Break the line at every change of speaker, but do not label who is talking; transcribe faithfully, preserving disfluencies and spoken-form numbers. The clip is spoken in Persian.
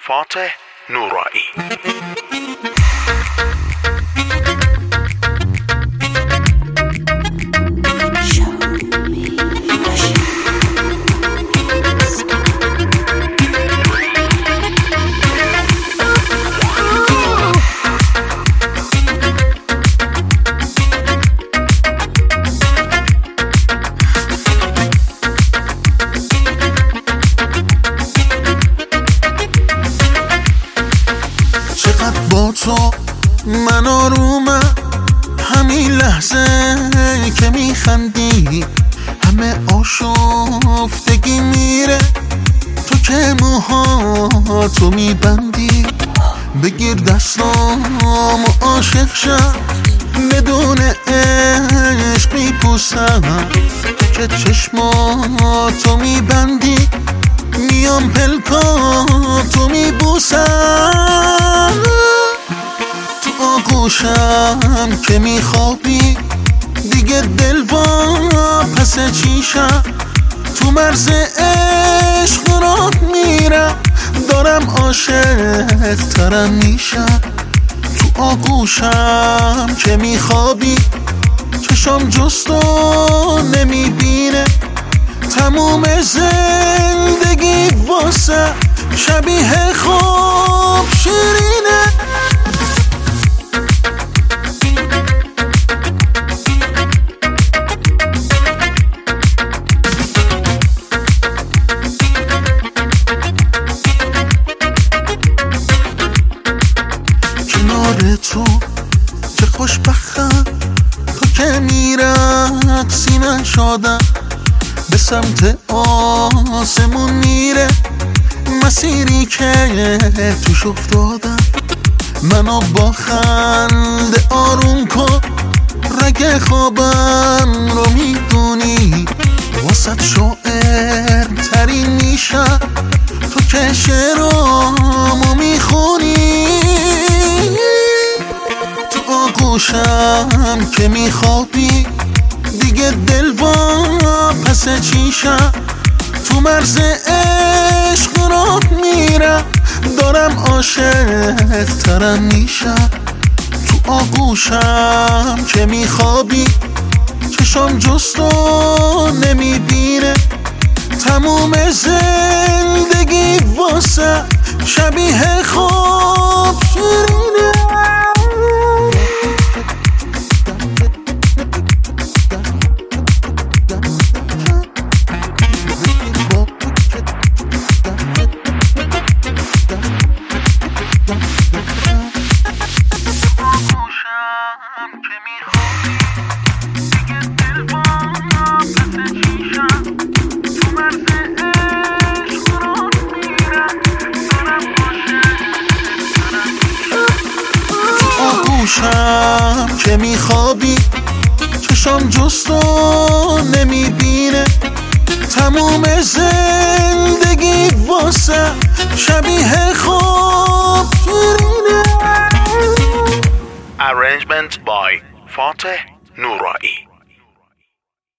فاتح نورایی.
با تو من آرومم، همین لحظه که میخندی همه آشفتگی میره. تو که موها تو میبندی، بگیر دستام و عاشق شم، بدون عشق میپوسم که چشماتو میبندی، میام پلکاتو میبوسم، تو آغوشم که میخوابی، دیگه دل پس چیشم، تو مرز عشق راه میرم، دارم عاشق ترم میشم، تو آغوشم که میخوابی، چشم جستو نمیبینه، تموم زندگی واسه شبیه خواب شیرینه. کنار تو چه خوشبختم، تو که میرقصی من شادم، به سمت آسمون میره مسیری که توش افتادم، منو با خنده آروم کن، رگ خوابم رو میدونی، واسه شاعر ترین میشم، تو که شعرامو میخونی، تو آغوشم که میخوابی، دیگه دل پس چیشم، تو مرز عشق راه میرم، دارم عاشق ترم میشم، تو آغوشم که میخوابی، چشم جستو نمیبینه، تموم زندگی واسه شبیه خواب شیرینه. آغوشم که میخوابی، چشم جستو نمیبینه، تموم زندگی واسه شبیه خواب شیرینه.
Arrangement by فاتح نورایی.